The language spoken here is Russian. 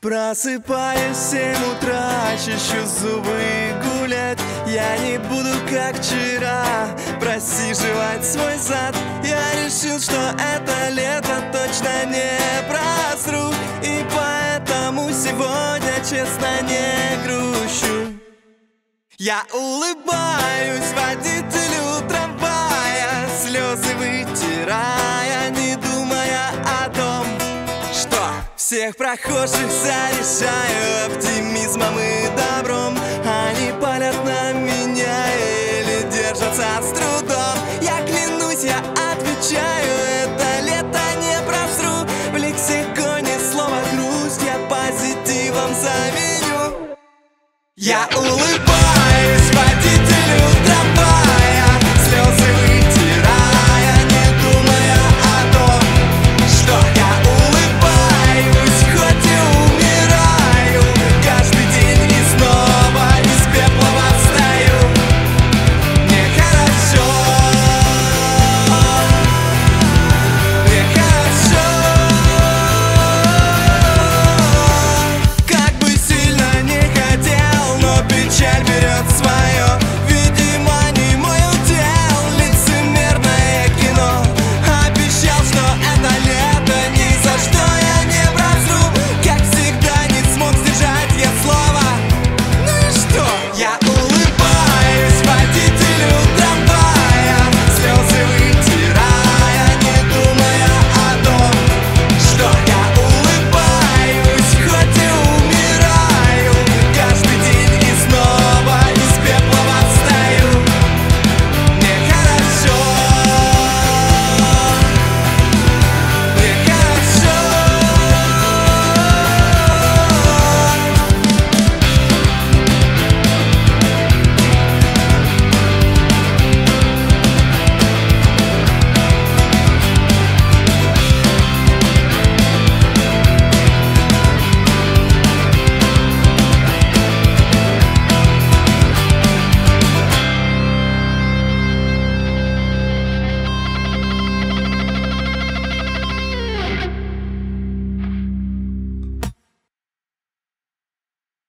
Просыпаюсь в 7 утра, чищу зубы и гулять. Я не буду, как вчера, просиживать свой зад. Я решил, что это лето точно не просру, и поэтому сегодня честно не грущу. Я улыбаюсь водителю трамвая, слезы вытирая, не думая о том, что всех прохожих заряжаю оптимизмом и добром. Они палят на меня или держатся с трудом. Я клянусь, я отвечаю, это лето не просру. В лексиконе слово грусть я позитивом заменю. Я улыбаюсь водителю